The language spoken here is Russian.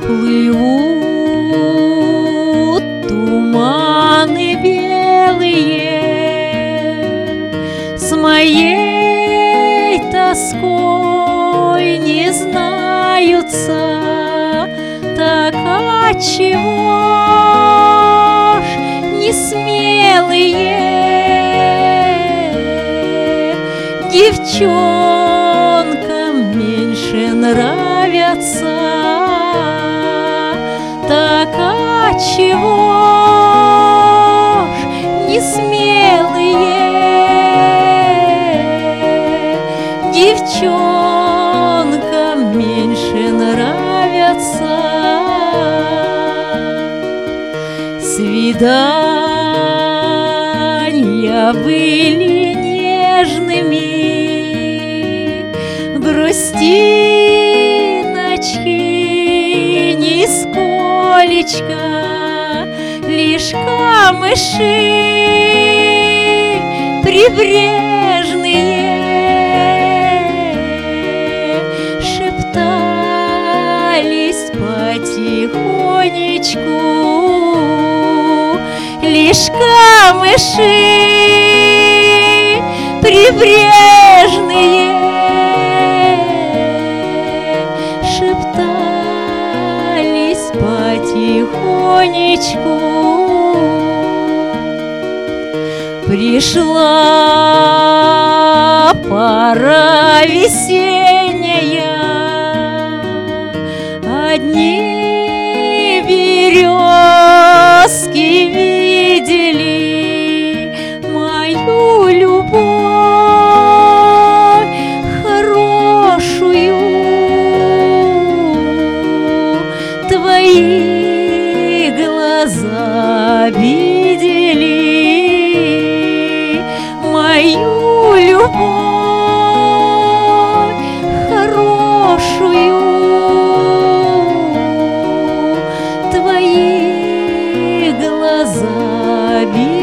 Плывут туманы белые, с моей тоской не знаются, так отчего ж не смелые девчонкам меньше нравятся, так отчего ж не смелые девчонкам меньше нравятся? Свидания были нежными, грустиночки нисколечко, лишь камыши прибрежные шептались потихонечку, лишь камыши прибрежные шептались потихонечку. Пришла пора весенняя, одни березки видели мою любовь хорошую, твои глаза видели мою любовь хорошую, твои глаза видели.